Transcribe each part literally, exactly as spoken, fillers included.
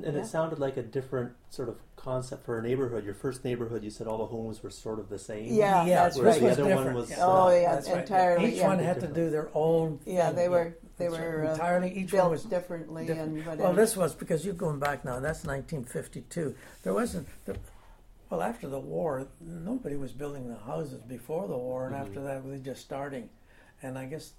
And, and yeah. it sounded like a different sort of concept for a neighborhood. Your first neighborhood, you said all the homes were sort of the same. Yeah, yeah, that's Whereas right. the was other one different. was. Yeah. Oh, uh, yeah, That's right. entirely. Each yeah. one had to do their own. Yeah, thing. they were they That's were right. uh, entirely. Each built one was differently different. and whatever. Well, this was because you're going back now. That's nineteen fifty-two. There wasn't. There, well, after the war, nobody was building the houses before the war, and Mhm. after that, we were just starting. And I guess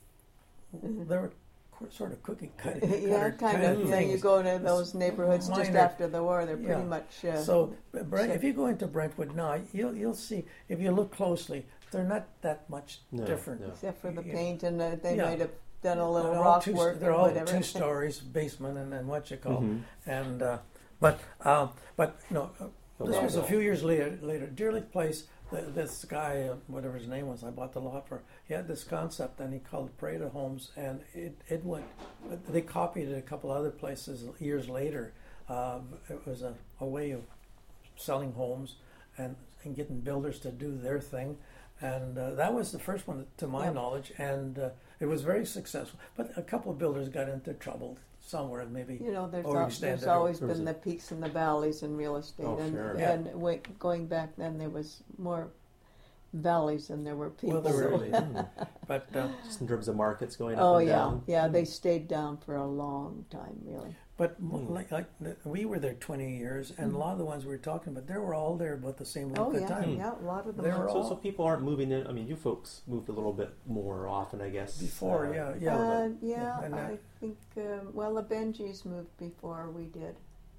Mhm. there were qu- sort of cookie cutter, yeah, cutter kind of. Yeah, things. you go to those neighborhoods just Minor. after the war; they're pretty Yeah. much. Uh, So, Brent, so- if you go into Brentwood now, you'll you'll see if you look closely, they're not that much No, different. no. except for the Yeah. paint, and uh, they Yeah. might have done a little They're all rock two, work They're or all whatever. two stories, basement, and, and what you call, Mhm. and uh, but uh, but no, uh, this Yeah. was a few years later. Later, Deer Lake Place. th this guy, uh, whatever his name was, I bought the lot for. He had this concept, and he called it Parade of Homes, and it it went. They copied it a couple other places years later. Uh, it was a, a way of selling homes and, and getting builders to do their thing. And uh, that was the first one, to my Yep. knowledge, and uh, it was very successful. But a couple of builders got into trouble somewhere, maybe. You know, there's, Or al- extended there's or- always or was been it- the peaks and the valleys in real estate, Oh, and sure. Yeah. and wa- going back then there was more valleys than there were people. Well, there so- were- Really, hmm. But uh, Just in terms of markets going up Oh and yeah, down. yeah. They stayed down for a long time, really. but Hmm. like like the, we were there twenty years, and a lot of the ones we were talking about, they were all there about the same length Oh of yeah, time. yeah. A lot of them. They are. were So, all- so people aren't moving in. I mean, you folks moved a little bit more often, I guess. Before, uh, yeah, yeah. Uh, Yeah, yeah, and that- I think. Um, well, the Benjis moved before we did.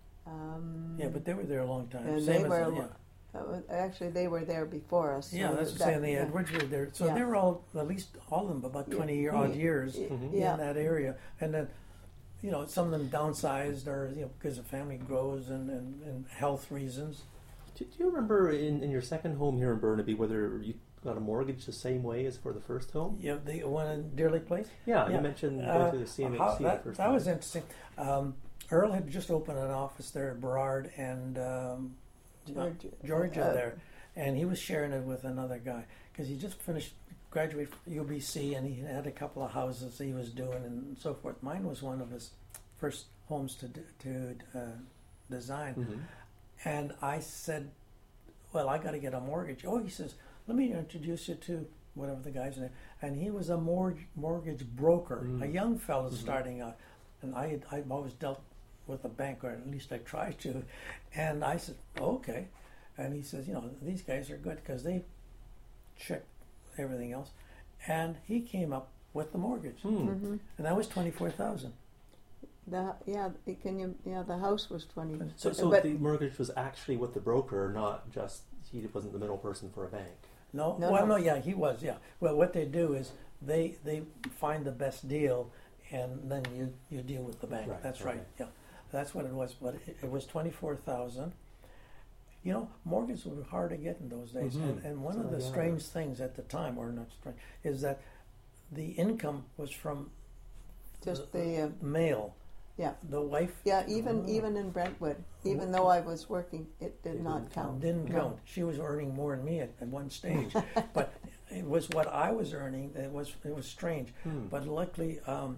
Um, Yeah, but they were there a long time. And Same they as were the- a yeah. lo- uh, actually they were there before us. Yeah, so that's what I'm that- saying. The yeah. Edwards were there, so Yeah. they were all at least all of them about Yeah. twenty year odd Yeah. years Mhm. Yeah. in that area, and then you know some of them downsized or you know because the family grows and, and, and health reasons. Do, do you remember in, in your second home here in Burnaby whether you got a mortgage the same way as for the first home? Yeah, the one in Deer Lake Place. Yeah, Yeah. you mentioned Uh, going to the C M H C how- the that, first that time. was interesting. Um, Earl had just opened an office there at Burrard, and um, Georgia, Georgia uh, there, and he was sharing it with another guy because he just finished graduate from U B C, and he had a couple of houses he was doing and so forth. Mine was one of his first homes to d- to uh, design, Mhm. and I said, "Well, I got to get a mortgage." Oh, he says, "Let me introduce you to whatever the guy's name," and he was a mortgage mortgage broker, Mm. a young fellow Mhm. starting out, and I had, I've always dealt with a bank, or at least I try to, and I said, "Okay," and he says, "You know, these guys are good because they check everything else," and he came up with the mortgage, Hmm. hmm and that was twenty four thousand. The yeah, it- can you? Yeah, the house was twenty. So, so but the mortgage was actually with the broker, not just he wasn't the middle person for a bank. No, No, well, no. no, yeah, he was, yeah. Well, what they do is they they find the best deal, and then you, you deal with the bank. Right, That's okay. right. Yeah, that's what it was. But it, it was twenty four thousand. You know, mortgages were hard to get in those days, Mhm. and, and one So, of the yeah. strange things at the time, or not strange, is that the income was from just the uh, mail. yeah, The wife yeah. Even Oh. even in Brentwood, even though I was working, it did It not didn't count. didn't No. count. She was earning more than me at, at one stage, but it was what I was earning. It was it was strange. Hmm. But luckily, um,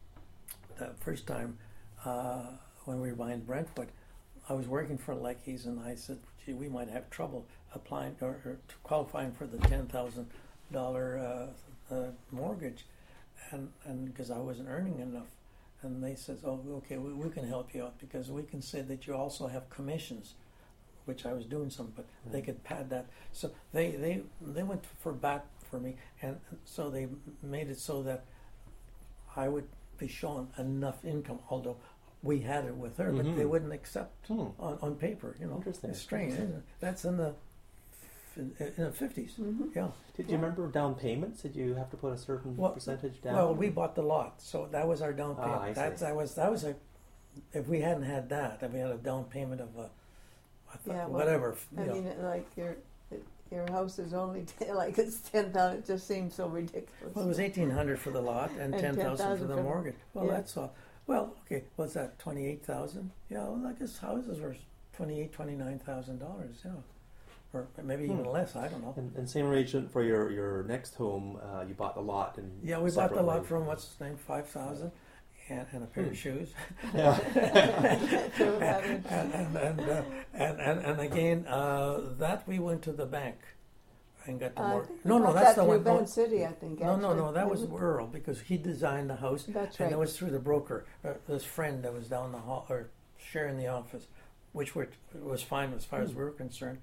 the first time uh, when we were buying Brentwood, I was working for Leckies, and I said, "Gee, we might have trouble applying or, or qualifying for the ten thousand uh, dollar uh, mortgage," and and because I wasn't earning enough, and they said, "Oh, okay, we, we can help you out because we can say that you also have commissions." Which I was doing some, but they could pad that. So they, they they went for bat for me, and so they made it so that I would be shown enough income. Although we had it with her, but Mhm. they wouldn't accept Hmm. on, on paper. You know, Interesting. it's strange. Isn't it? That's in the in the fifties. Mhm. Yeah. Did you remember down payments? Did you have to put a certain Well- percentage down? Well, we bought the lot, so that was our down Ah, payment. I see. That's that was that was a. If we hadn't had that, if we had a down payment of a, I thought, Yeah, well, whatever. I you know. mean, like your your house is only like it's ten thousand. It just seems so ridiculous. Well, it was eighteen hundred for the lot and, And ten thousand for ten thousand the for the- mortgage. Well, yeah. that's all. Well, okay, what's that? Twenty-eight thousand? Yeah, well, I guess houses were twenty-eight, twenty-nine thousand dollars. Yeah, or maybe even Hmm. less. I don't know. and, and same arrangement for your, your next home. Uh, you bought the lot and Yeah, we bought the lot separately. from what's his name, five thousand, and, and a pair Hmm. of shoes. Yeah. Catherine. and and and, uh, and and and again, uh, that we went to the bank and got the I mortgage. think we No, no, got that's that the through one. Van no, City, I think. No, no, actually. no, that was Wasn't it? Earl because he designed the house, That's and right. it was through the broker, uh, this friend that was down the hall or sharing the office, which were, was fine as far as we were concerned.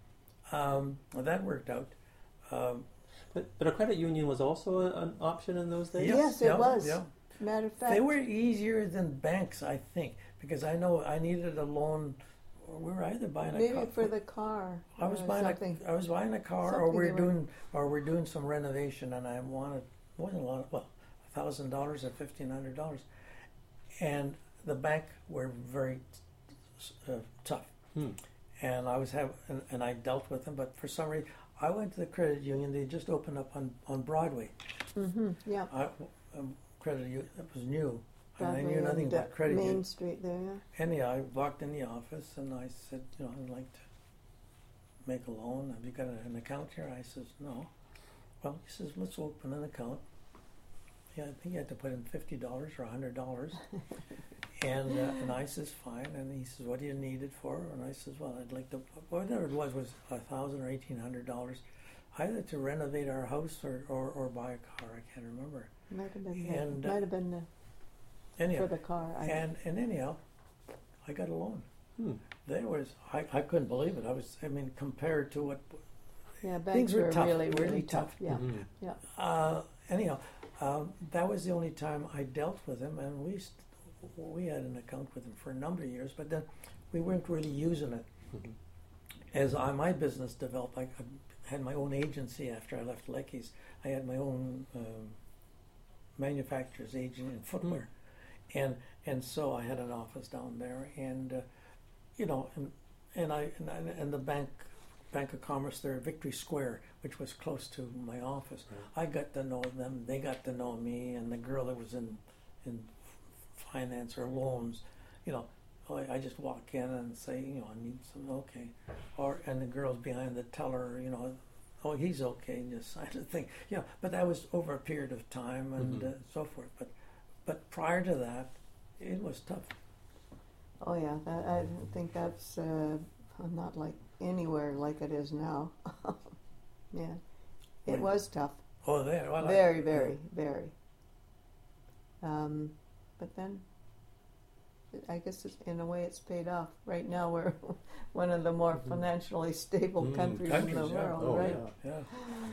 Um, well, that worked out. Um, But, but a credit union was also a, an option in those days? yeah, Yes, it yeah, was. Yeah. Matter of fact, They were easier than banks, I think, because I know I needed a loan. We were either buying a maybe car. for the car. I was or buying something. a, I was buying a car, or Something we're they were- doing, or we're doing some renovation, and I wanted wasn't a lot, of, well, a thousand dollars or fifteen hundred dollars, and the bank were very uh, tough, Hmm. and I was have, and, and I dealt with them, but for some reason, I went to the credit union. They just opened up on on Broadway. Mhm, yeah. I, um, credit union, it was new. And I Broadway knew nothing and, about uh, credit Main union. Street there, yeah. Anyhow, I walked in the office and I said, you know, I'd like to make a loan. Have you got an account here? I says, no. Well, he says, let's open an account. Yeah, I think you had to put in fifty dollars or a hundred dollars. and uh, and I says, fine. And he says, what do you need it for? And I says, well, I'd like to, whatever it was, was a thousand or eighteen hundred dollars, either to renovate our house or, or, or buy a car. I can't remember. Might have been And, the, uh, might have been the, Anyhow, for the car. I, and and anyhow, I got a loan. Hmm. There was I, I couldn't believe it. I was I mean compared to what yeah, banks things were were tough, really, really really tough. tough. Yeah, Mhm. yeah. uh, anyhow um, that was the only time I dealt with him, and we st- we had an account with him for a number of years, but then we weren't really using it. Mhm. As I, my business developed, I, I had my own agency after I left Lecky's. I had my own um, manufacturer's agent in footwear, and and so I had an office down there, and uh, you know, and and I and, I, and the bank, Bank of Commerce there, Victory Square, which was close to my office. Right. I got to know them. They got to know me, and the girl that was in in finance or loans, you know. I I just walk in and say, you know, I need some, okay, or and the girl's behind the teller, you know, oh, he's okay, and just sign the thing, you know. But that was over a period of time and Mhm. uh, so forth. But but prior to that, it was tough. Oh yeah, that, I think that's uh, not like anywhere like it is now. yeah, it Right. was tough. Oh, there, well, I- Very, very, very. Um, but then, I guess it's, in a way it's paid off. Right now we're one of the more Mhm. financially stable Mm, countries, in countries, the yeah. world, Oh, right? yeah. Yeah.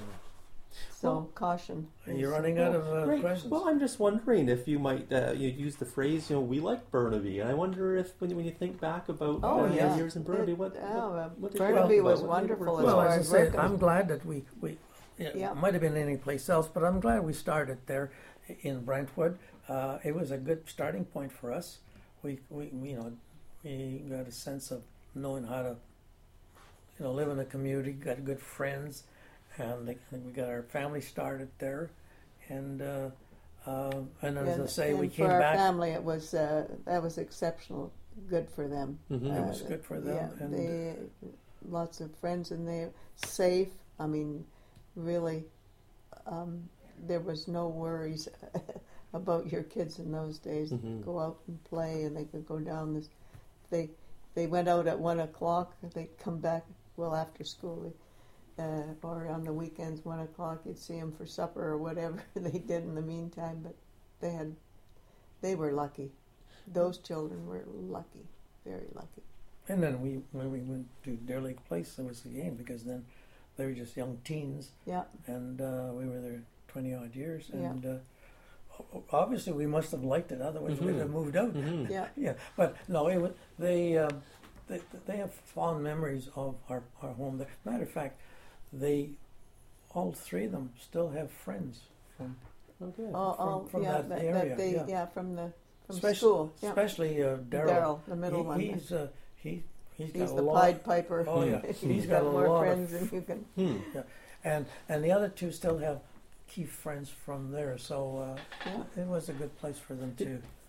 So Well, caution. Are you is- running out of uh, Great. questions? Well, I'm just wondering if you might uh, you use the phrase, you know, we like Burnaby, and I wonder if when you, when you think back about Oh, uh, your yeah. years in Burnaby, It- what, oh, what, uh, what did Burnaby you like was about it? What made it wonderful work as Well, far well? as I as say, work I'm goes. glad that we, we yeah, Yeah. it might have been any place else, but I'm glad we started there in Brentwood. Uh, it was a good starting point for us. We, we, we, you know, we got a sense of knowing how to, you know, live in the community. Got good friends, and they, we got our family started there, and uh, uh, and as And, I say, and we for came our back. family, it was uh, that was exceptional, good for them. Mhm. It Uh, was good for them, Yeah, and they lots of friends in there, safe. I mean, really, um, there was no worries about your kids in those days. Mhm. Go out and play, and they could go down this. They they went out at one o'clock. They'd come back well after school, uh, or on the weekends one o'clock. You'd see them for supper or whatever they did in the meantime. But they had they were lucky. Those children were lucky, very lucky. And then we when we went to Deer Lake Place, it was the game because then they were just young teens, Yeah. and uh, we were there twenty odd years, Yeah. and uh, o- obviously we must have liked it. Otherwise, we'd Mhm. have moved out. Mhm. Yeah. Yeah, but no, it was, they, uh, they they have fond memories of our, our home there. Matter of fact, they all three of them still have friends from Okay. Oh, From- oh, from yeah, that that, area, they, yeah. yeah. from the from especially school. Yeah. especially uh, Daryl. Daryl, the middle He- one. He's uh, he he's got He's a the lot. Pied Piper. Oh yeah, he's he's got, got a more lot friends of, than you can. Hmm. and and the other two still have key friends from there. So uh, Yeah. it was a good place for them Did- to.